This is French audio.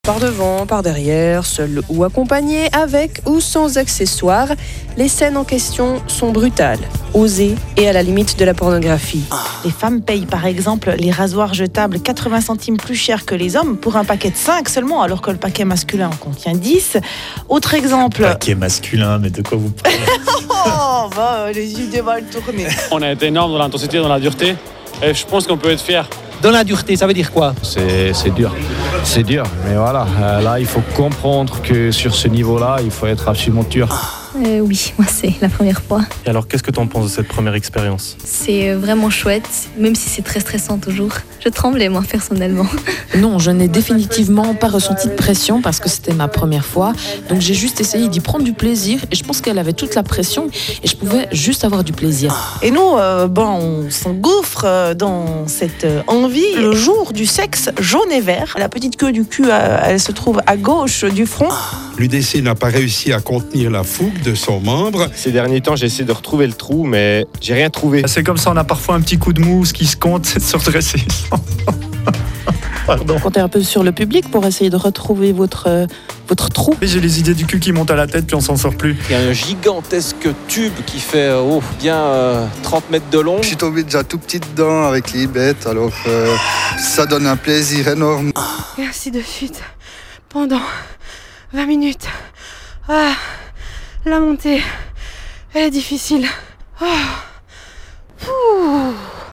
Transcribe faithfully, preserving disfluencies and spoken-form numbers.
Par devant, par derrière, seul ou accompagné, avec ou sans accessoires, les scènes en question sont brutales, osées et à la limite de la pornographie. Les femmes payent par exemple les rasoirs jetables quatre-vingts centimes plus cher que les hommes pour un paquet de cinq seulement, alors que le paquet masculin en contient dix. Autre exemple... Paquet masculin, mais de quoi vous parlez? Oh, bah, les idées mal tournées. On a été énorme dans l'intensité, dans la dureté, et je pense qu'on peut être fier. Dans la dureté, ça veut dire quoi? C'est, c'est dur, c'est dur, mais voilà, euh, là il faut comprendre que sur ce niveau-là, il faut être absolument dur. Euh, oui, moi c'est la première fois. Et alors, qu'est-ce que tu en penses de cette première expérience? C'est vraiment chouette, même si c'est très stressant toujours. Je tremblais moi personnellement. Non, je n'ai définitivement pas ressenti de pression parce que c'était ma première fois. Donc j'ai juste essayé d'y prendre du plaisir et je pense qu'elle avait toute la pression et je pouvais juste avoir du plaisir. Et nous, euh, bon, on s'engouffre euh, dans cette euh, envie. Le jour du sexe jaune et vert, la petite queue du cul, euh, elle se trouve à gauche du front. L'U D C n'a pas réussi à contenir la fougue de son membre. Ces derniers temps, j'ai essayé de retrouver le trou, mais j'ai rien trouvé. C'est comme ça, on a parfois un petit coup de mousse qui se compte, c'est de se redresser. Pardon. Comptez un peu sur le public pour essayer de retrouver votre, euh, votre trou. J'ai les idées du cul qui montent à la tête, puis on s'en sort plus. Il y a un gigantesque tube qui fait oh, bien euh, trente mètres de long. Je suis tombé déjà tout petit dedans avec les bêtes, alors euh, ça donne un plaisir énorme. Et ainsi de suite, pendant vingt minutes. Ah, la montée est difficile. Oh. Ouh.